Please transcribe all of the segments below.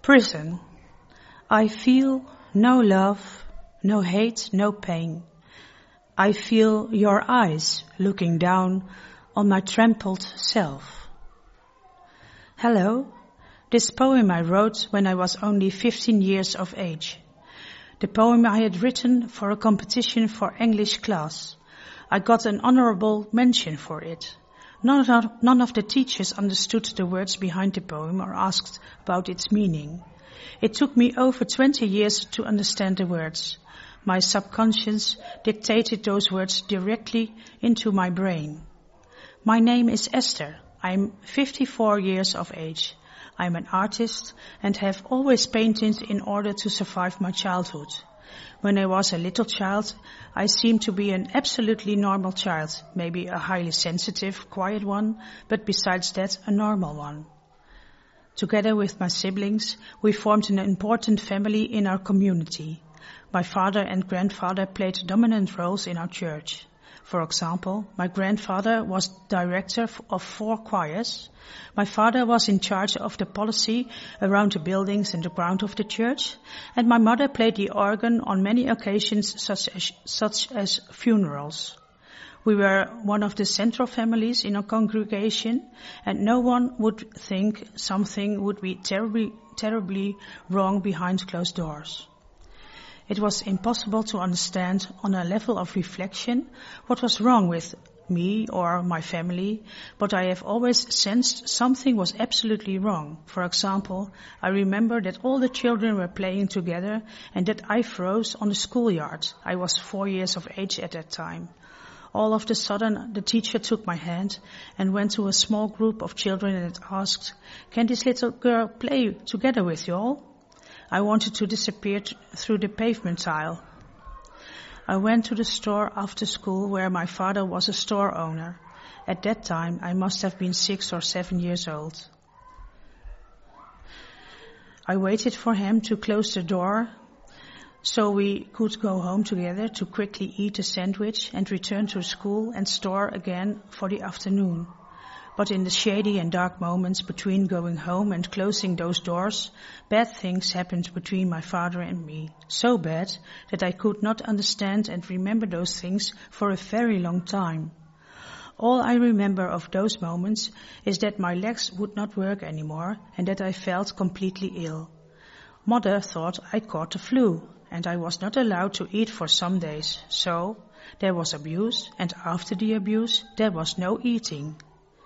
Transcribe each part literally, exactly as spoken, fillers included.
Prison. I feel no love, no hate, no pain. I feel your eyes looking down on my trampled self. Hello, this poem I wrote when I was only fifteen years of age. The poem I had written for a competition for English class. I got an honorable mention for it. None of, none of the teachers understood the words behind the poem or asked about its meaning. It took me over twenty years to understand the words. My subconscious dictated those words directly into my brain. My name is Esther. I'm fifty-four years of age. I'm an artist and have always painted in order to survive my childhood. When I was a little child, I seemed to be an absolutely normal child, maybe a highly sensitive, quiet one, but besides that, a normal one. Together with my siblings, we formed an important family in our community. My father and grandfather played dominant roles in our church. For example, my grandfather was director of four choirs. My father was in charge of the policy around the buildings and the ground of the church. And my mother played the organ on many occasions, such as, such as funerals. We were one of the central families in our congregation, and no one would think something would be terribly, terribly wrong behind closed doors. It was impossible to understand on a level of reflection what was wrong with me or my family, but I have always sensed something was absolutely wrong. For example, I remember that all the children were playing together and that I froze on the schoolyard. I was four years of age at that time. All of a sudden, the teacher took my hand and went to a small group of children and asked, "Can this little girl play together with you all?" I wanted to disappear t- through the pavement tile. I went to the store after school where my father was a store owner. At that time, I must have been six or seven years old. I waited for him to close the door so we could go home together to quickly eat a sandwich and return to school and store again for the afternoon. But in the shady and dark moments between going home and closing those doors, bad things happened between my father and me. So bad that I could not understand and remember those things for a very long time. All I remember of those moments is that my legs would not work anymore and that I felt completely ill. Mother thought I caught the flu and I was not allowed to eat for some days. So there was abuse, and after the abuse there was no eating.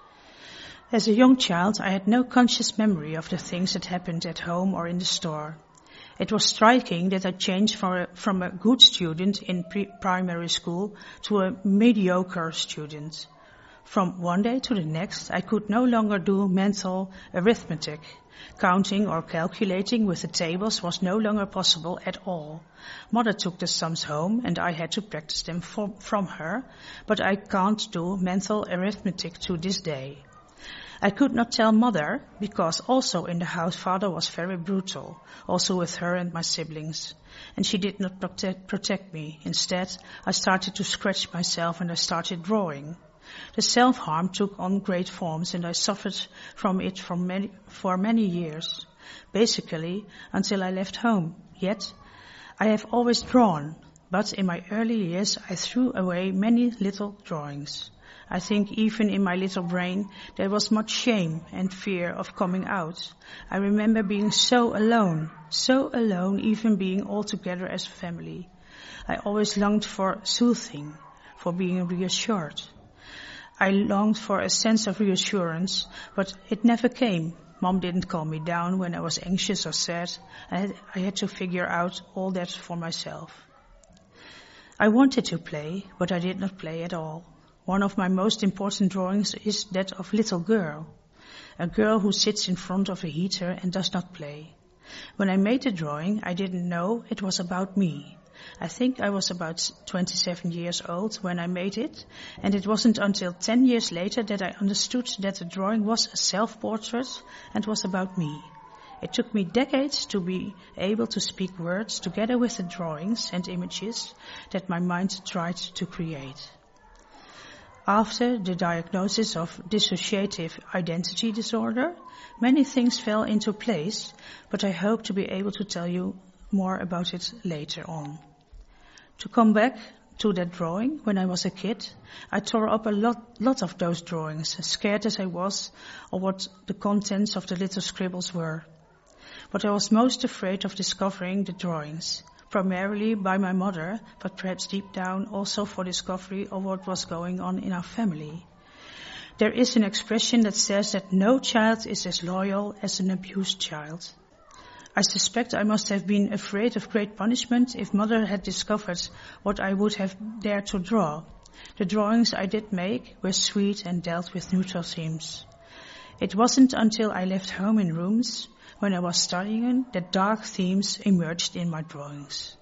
As a young child, I had no conscious memory of the things that happened at home or in the store. It was striking that I changed from a, from a good student in pre- primary school to a mediocre student. From one day to the next, I could no longer do mental arithmetic. Counting or calculating with the tables was no longer possible at all. Mother took the sums home and I had to practice them for, from her, but I can't do mental arithmetic to this day. I could not tell Mother because also in the house Father was very brutal, also with her and my siblings. And she did not protect, protect me. Instead, I started to scratch myself and I started drawing. The self-harm took on great forms and I suffered from it for many, for many years. Basically, until I left home. Yet, I have always drawn, but in my early years I threw away many little drawings. I think even in my little brain there was much shame and fear of coming out. I remember being so alone, so alone even being all together as a family. I always longed for soothing, for being reassured. I longed for a sense of reassurance, but it never came. Mom didn't calm me down when I was anxious or sad. I had, I had to figure out all that for myself. I wanted to play, but I did not play at all. One of my most important drawings is that of little girl, a girl who sits in front of a heater and does not play. When I made the drawing, I didn't know it was about me. I think I was about twenty-seven years old when I made it, and it wasn't until ten years later that I understood that the drawing was a self-portrait and was about me. It took me decades to be able to speak words together with the drawings and images that my mind tried to create. After the diagnosis of dissociative identity disorder, many things fell into place, but I hope to be able to tell you more about it later on. To come back to that drawing, when I was a kid, I tore up a lot, lot of those drawings, scared as I was of what the contents of the little scribbles were. But I was most afraid of discovering the drawings, primarily by my mother, but perhaps deep down also for discovery of what was going on in our family. There is an expression that says that no child is as loyal as an abused child. I suspect I must have been afraid of great punishment if Mother had discovered what I would have dared to draw. The drawings I did make were sweet and dealt with neutral themes. It wasn't until I left home in rooms when I was studying that dark themes emerged in my drawings.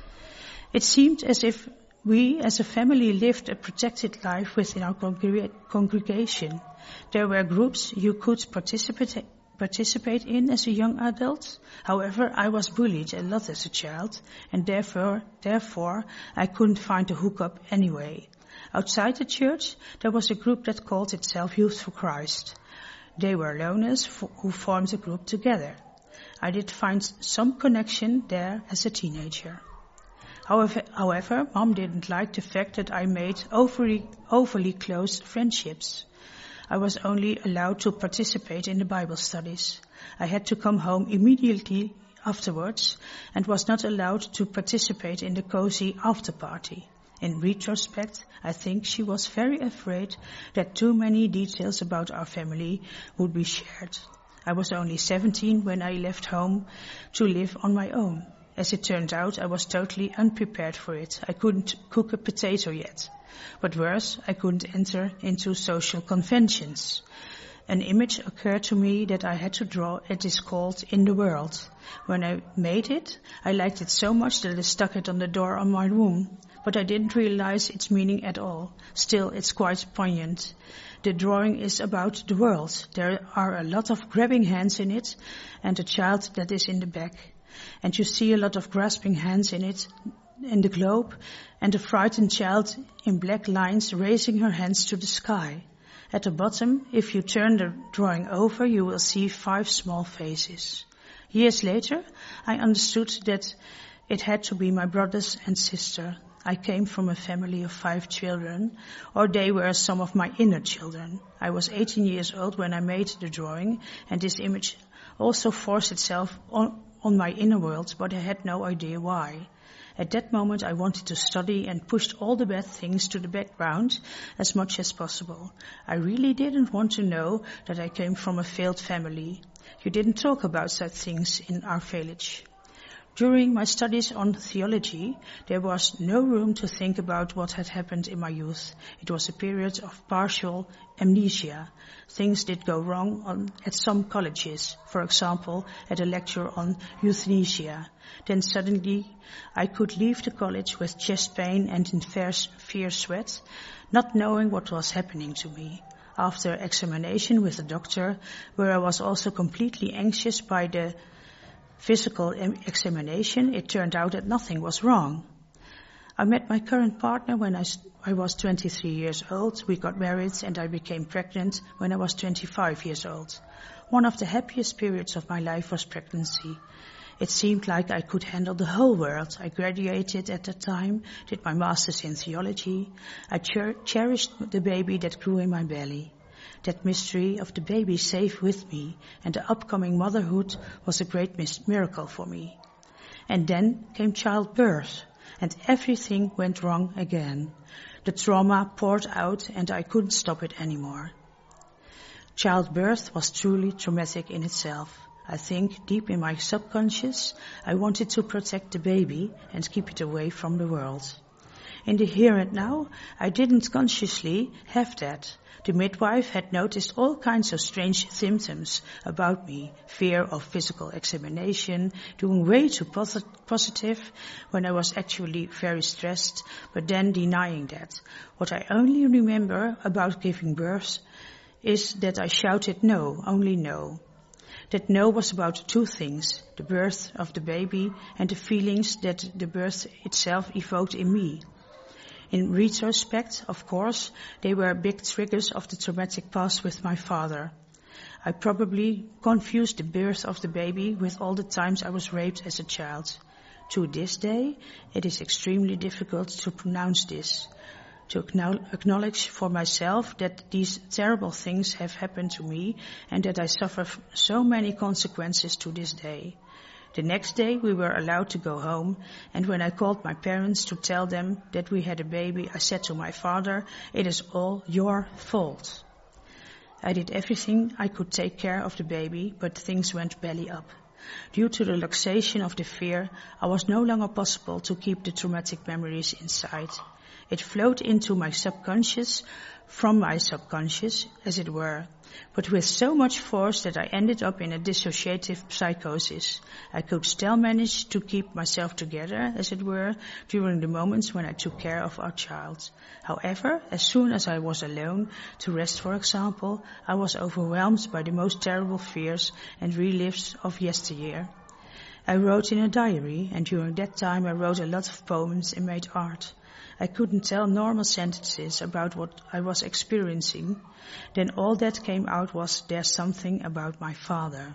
It seemed as if we as a family lived a protected life within our congreg- congregation. There were groups you could participate participate in as a young adult. However, I was bullied a lot as a child, and therefore, therefore, I couldn't find a hookup anyway. Outside the church, there was a group that called itself Youth for Christ. They were loners who formed a group together. I did find some connection there as a teenager. However, however, Mom didn't like the fact that I made overly, overly close friendships. I was only allowed to participate in the Bible studies. I had to come home immediately afterwards and was not allowed to participate in the cozy after party. In retrospect, I think she was very afraid that too many details about our family would be shared. I was only seventeen when I left home to live on my own. As it turned out, I was totally unprepared for it. I couldn't cook a potato yet. But worse, I couldn't enter into social conventions. An image occurred to me that I had to draw. It is called In the World. When I made it, I liked it so much that I stuck it on the door of my room. But I didn't realize its meaning at all. Still, it's quite poignant. The drawing is about the world. There are a lot of grabbing hands in it and a child that is in the back. And you see a lot of grasping hands in it, in the globe, and a frightened child in black lines raising her hands to the sky. At the bottom, if you turn the drawing over, you will see five small faces. Years later, I understood that it had to be my brothers and sister. I came from a family of five children, or they were some of my inner children. I was eighteen years old when I made the drawing, and this image also forced itself on, on my inner world, but I had no idea why. At that moment, I wanted to study and pushed all the bad things to the background as much as possible. I really didn't want to know that I came from a failed family. You didn't talk about such things in our village. During my studies on theology, there was no room to think about what had happened in my youth. It was a period of partial amnesia. Things did go wrong on, at some colleges, for example, at a lecture on euthanasia. Then suddenly I could leave the college with chest pain and in fierce, fierce sweat, not knowing what was happening to me. After examination with the doctor, where I was also completely anxious by the physical examination, it turned out that nothing was wrong. I met my current partner when I, I was twenty-three years old. We got married and I became pregnant when I was twenty-five years old. One of the happiest periods of my life was pregnancy. It seemed like I could handle the whole world. I graduated at that time, did my master's in theology. I cher- cherished the baby that grew in my belly. That mystery of the baby safe with me and the upcoming motherhood was a great mis- miracle for me. And then came childbirth, and everything went wrong again. The trauma poured out and I couldn't stop it anymore. Childbirth was truly traumatic in itself. I think deep in my subconscious, I wanted to protect the baby and keep it away from the world. In the here and now, I didn't consciously have that. The midwife had noticed all kinds of strange symptoms about me. Fear of physical examination, doing way too posit- positive when I was actually very stressed, but then denying that. What I only remember about giving birth is that I shouted no, only no. That no was about two things, the birth of the baby and the feelings that the birth itself evoked in me. In retrospect, of course, they were big triggers of the traumatic past with my father. I probably confused the birth of the baby with all the times I was raped as a child. To this day, it is extremely difficult to pronounce this, to acknowledge for myself that these terrible things have happened to me and that I suffer so many consequences to this day. The next day we were allowed to go home, and when I called my parents to tell them that we had a baby, I said to my father, "It is all your fault." I did everything I could take care of the baby, but things went belly up. Due to the relaxation of the fear, I was no longer possible to keep the traumatic memories inside. It flowed into my subconscious, from my subconscious, as it were, but with so much force that I ended up in a dissociative psychosis. I could still manage to keep myself together, as it were, during the moments when I took care of our child. However, as soon as I was alone, to rest for example, I was overwhelmed by the most terrible fears and relives of yesteryear. I wrote in a diary, and during that time I wrote a lot of poems and made art. I couldn't tell normal sentences about what I was experiencing. Then all that came out was, "There's something about my father."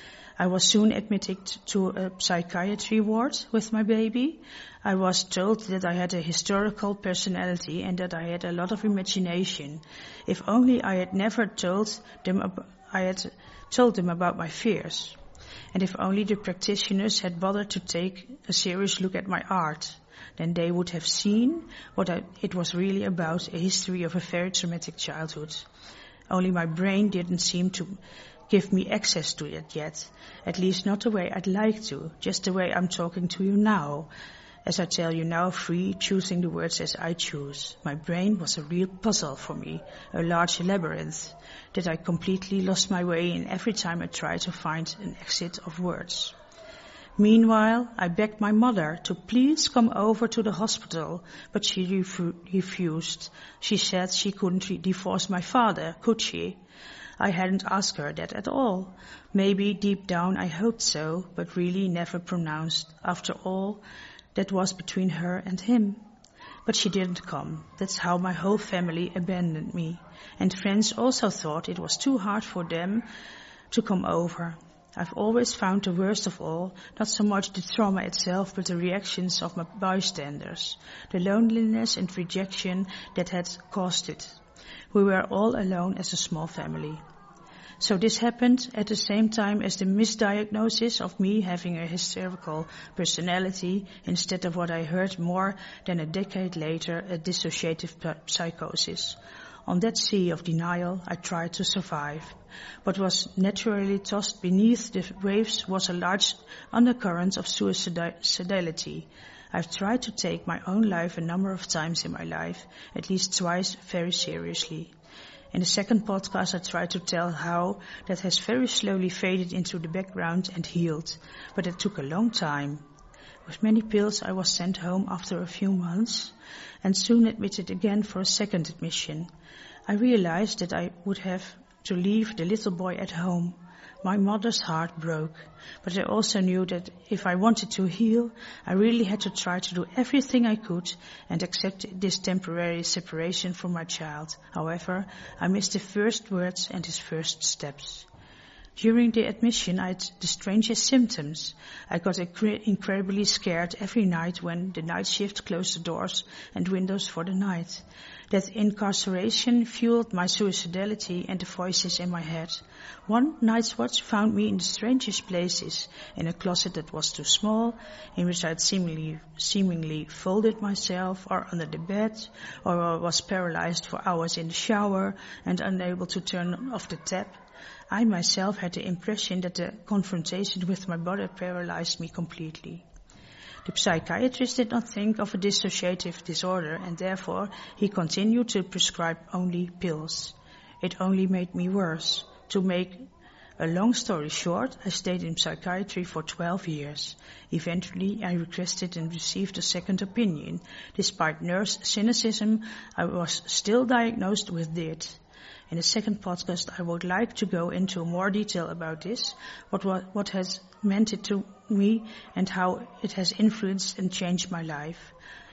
I was soon admitted to a psychiatry ward with my baby. I was told that I had a historical personality and that I had a lot of imagination. If only I had never told them, ab- I had told them about my fears. And if only the practitioners had bothered to take a serious look at my art, then they would have seen what I, it was really about, a history of a very traumatic childhood. Only my brain didn't seem to give me access to it yet, at least not the way I'd like to, just the way I'm talking to you now. As I tell you now, free, choosing the words as I choose. My brain was a real puzzle for me, a large labyrinth, that I completely lost my way in every time I tried to find an exit of words. Meanwhile, I begged my mother to please come over to the hospital, but she refu- refused. She said she couldn't re- divorce my father, could she? I hadn't asked her that at all. Maybe deep down I hoped so, but really never pronounced. After all, that was between her and him. But she didn't come. That's how my whole family abandoned me. And friends also thought it was too hard for them to come over. I've always found the worst of all, not so much the trauma itself, but the reactions of my bystanders, the loneliness and rejection that had caused it. We were all alone as a small family. So this happened at the same time as the misdiagnosis of me having a hysterical personality, instead of what I heard more than a decade later, a dissociative psychosis. On that sea of denial, I tried to survive. What was naturally tossed beneath the waves was a large undercurrent of suicidality. I've tried to take my own life a number of times in my life, at least twice very seriously. In the second podcast, I tried to tell how that has very slowly faded into the background and healed, but it took a long time. With many pills, I was sent home after a few months and soon admitted again for a second admission. I realized that I would have to leave the little boy at home. My mother's heart broke, but I also knew that if I wanted to heal, I really had to try to do everything I could and accept this temporary separation from my child. However, I missed the first words and his first steps. During the admission, I had the strangest symptoms. I got incredibly scared every night when the night shift closed the doors and windows for the night. That incarceration fueled my suicidality and the voices in my head. One night's watch found me in the strangest places, in a closet that was too small, in which I had seemingly, seemingly folded myself, or under the bed, or was paralyzed for hours in the shower and unable to turn off the tap. I myself had the impression that the confrontation with my body paralyzed me completely. The psychiatrist did not think of a dissociative disorder, and therefore he continued to prescribe only pills. It only made me worse. To make a long story short, I stayed in psychiatry for twelve years. Eventually, I requested and received a second opinion. Despite nurse cynicism, I was still diagnosed with D I T. In the second podcast, I would like to go into more detail about this, what, what, what has meant it to me and how it has influenced and changed my life.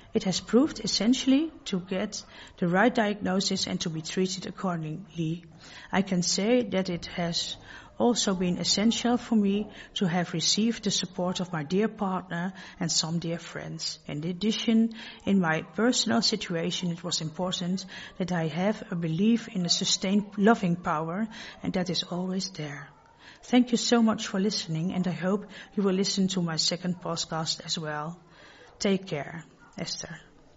It has proved essentially to get the right diagnosis and to be treated accordingly. I can say that it has also been essential for me to have received the support of my dear partner and some dear friends. In addition, in my personal situation, it was important that I have a belief in a sustained loving power, and that is always there. Thank you so much for listening, and I hope you will listen to my second podcast as well. Take care, Esther.